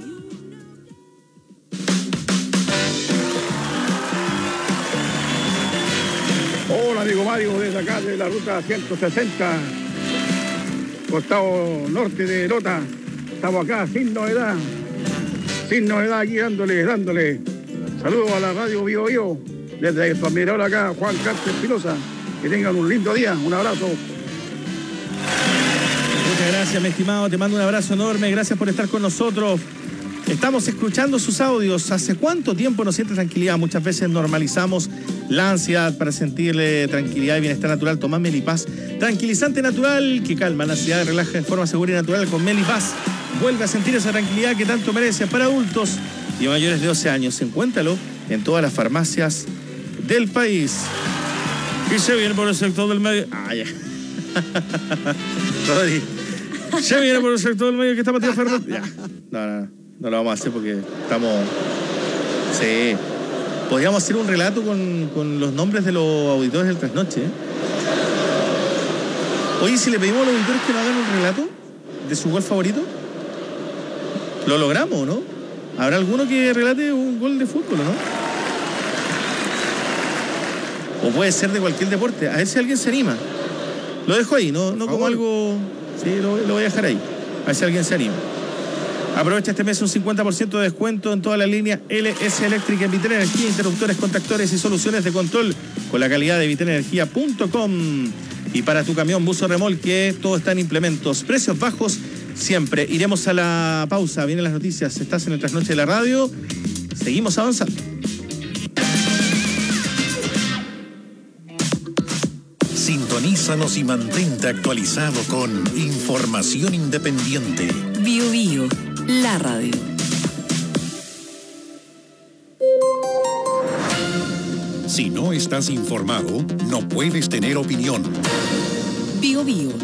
la ruta 160, costado norte de Lota. Estamos acá sin novedad aquí dándole. Saludos a la radio Bio Bio, desde su admirador acá, Juan Carlos Espinosa. Que tengan un lindo día, un abrazo. Muchas gracias, mi estimado, te mando un abrazo enorme, gracias por estar con nosotros. Estamos escuchando sus audios. ¿Hace cuánto tiempo nos siente tranquilidad? Muchas veces normalizamos la ansiedad. Para sentirle tranquilidad y bienestar natural, tomá Melipaz, tranquilizante natural que calma la ansiedad y relaja de forma segura y natural. Con Melipaz vuelve a sentir esa tranquilidad que tanto merece. Para adultos y mayores de 12 años, encuéntralo en todas las farmacias del país. Y se viene por el sector del medio. Ya. Rodri, se viene por el sector del medio que está Matías Fernández. Ya. No lo vamos a hacer porque estamos... Sí. Podríamos hacer un relato con los nombres de los auditores del trasnoche. Oye, si le pedimos a los auditores que nos hagan un relato de su gol favorito, ¿lo logramos, no? ¿Habrá alguno que relate un gol de fútbol, no? O puede ser de cualquier deporte. A ver si alguien se anima. Lo dejo ahí, no como algo... Sí, lo voy a dejar ahí. A ver si alguien se anima. Aprovecha este mes un 50% de descuento en toda la línea LS Eléctrica en Vitera Energía, interruptores, contactores y soluciones de control con la calidad de viteraenergia.com. Y para tu camión, bus o remolque, todo está en implementos. Precios bajos siempre. Iremos a la pausa. Vienen las noticias. Estás en el Trasnoche de la Radio. Seguimos avanzando. Sintonízanos y mantente actualizado con información independiente. Bio Bio, la radio. Si no estás informado, no puedes tener opinión. Bio Bio.